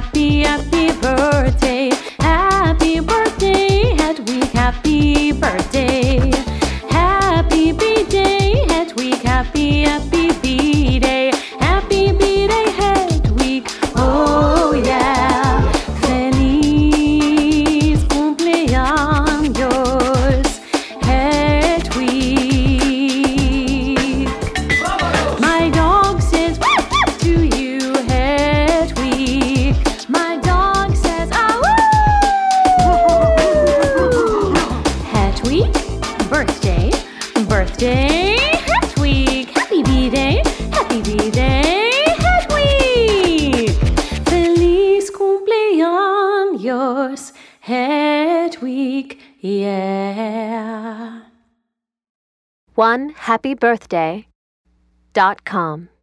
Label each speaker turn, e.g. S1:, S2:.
S1: happy, happy birthday. Happy birthday, Hedwig, happy birthday. Happy B-Day, Hedwig, happy, happy B-Day. Happy B-Day, Hedwig, oh yeah. Feliz cumpleaños, Hedwig. My dog says to you, Hedwig. My dog says, Hedwig, birthday, birthday, Hedwig. Happy B-Day, happy B-Day, Hedwig. Feliz cumpleaños, Hedwig, yeah.
S2: OneHappyBirthday.com